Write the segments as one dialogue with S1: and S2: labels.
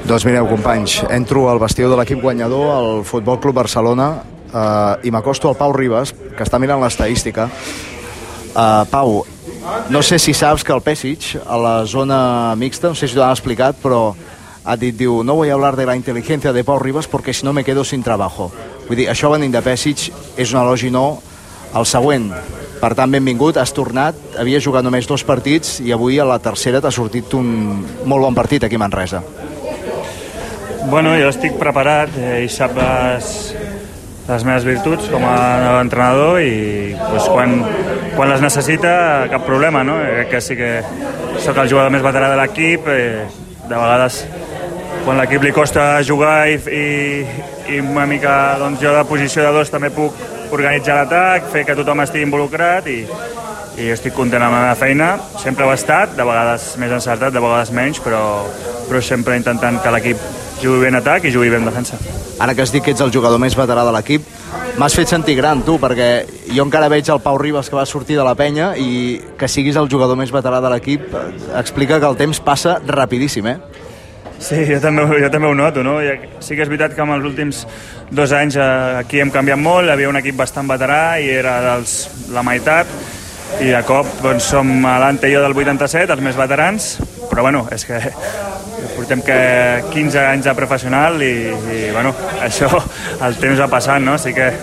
S1: Doncs mireu, companys, entro al vestidor de l'equip guanyador, al Futbol Club Barcelona, i m'acosto al Pau Ribas, que està mirant l'estadística. Pau, no sé si saps que el Pesic, a la zona mixta, no sé si t'ho han explicat, però ha dit, diu, no voy a hablar de la inteligencia de Pau Ribas porque si no me quedo sin trabajo. Vull dir, això venint de Pesic és un elogi no al següent. Per tant, benvingut, has tornat, havia jugat només 2 partits i avui a la tercera t'ha sortit un molt bon partit aquí a Manresa.
S2: Bueno, jo estic preparat, i sap les meves virtuts com a entrenador i pues, quan les necessita cap problema, no? Crec que sí que sóc el jugador més veterà de l'equip, de vegades quan l'equip li costa jugar i una mica doncs, jo de posició de 2 també puc organitzar l'atac, fer que tothom estigui involucrat i estic content amb la meva feina. Sempre ho he estat, de vegades més encertat, de vegades menys, però sempre intentant que l'equip jugui bé en atac i jugui bé en defensa.
S1: Ara que has dit que ets el jugador més veterà de l'equip, m'has fet sentir gran, tu, perquè jo encara veig el Pau Ribas que va sortir de la penya i que siguis el jugador més veterà de l'equip explica que el temps passa rapidíssim, eh?
S2: Sí, jo també ho noto, no? Sí que és veritat que en els últims 2 anys aquí hem canviat molt, hi havia un equip bastant veterà i era la meitat, i de cop doncs, som l'Ante i jo del 87, els més veterans, però bueno, és que portem 15 anys de professional i bueno, això el temps va passant, no? Així que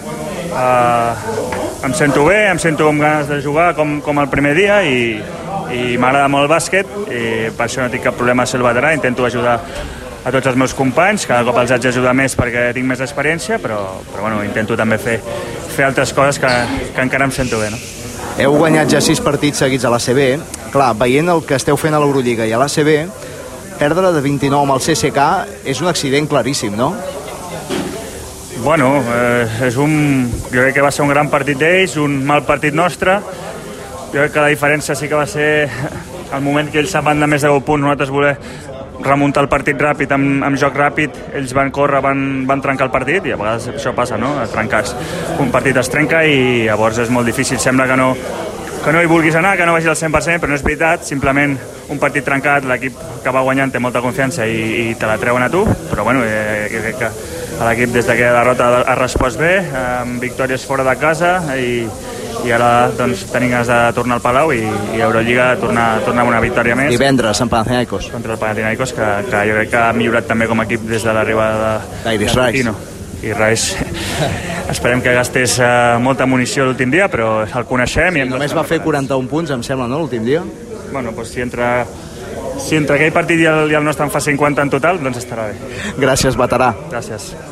S2: em sento bé, em sento amb ganes de jugar com el primer dia i m'agrada molt el bàsquet i per això no tinc cap problema a ser el veterà, intento ajudar a tots els meus companys, cada cop els haig d'ajudar més perquè tinc més experiència, però bueno, intento també fer altres coses que encara em sento bé, no?
S1: Heu guanyat ja 6 partits seguits a l'ACB. Clar, veient el que esteu fent a l'Eurolliga i a l'ACB, perdre de 29 amb el CSKA és un accident claríssim, no?
S2: Bueno, jo crec que va ser un gran partit d'ells, un mal partit nostre. Jo crec que la diferència sí que va ser el moment que ells se'n van de més de 10 punts, nosaltres voler remuntar el partit ràpid, amb joc ràpid, ells van córrer, van trencar el partit, i a vegades això passa, no? Un partit es trenca i llavors és molt difícil, sembla que no hi vulguis anar, que no vagi al 100%, però no és veritat, simplement un partit trencat, l'equip que va guanyant té molta confiança i te la treuen a tu, però bueno, crec que l'equip des d'aquella derrota ha respost bé, amb victòries fora de casa i ara doncs, tenim ganes de tornar al Palau i a Eurolliga tornar amb una victòria més.
S1: Divendres, en Panathinaikos.
S2: Contra el Panathinaikos, que jo crec que ha millorat també com a equip des de l'arribada
S1: d'Iris Rice.
S2: I Rice, esperem que gastés molta munició l'últim dia, però el coneixem.
S1: Sí, només va fer 41 punts, em sembla, no, l'últim dia?
S2: Bueno, doncs si entre aquell partit i el nostre en fa 50 en total, doncs estarà bé.
S1: Gràcies, veterà.
S2: Gràcies.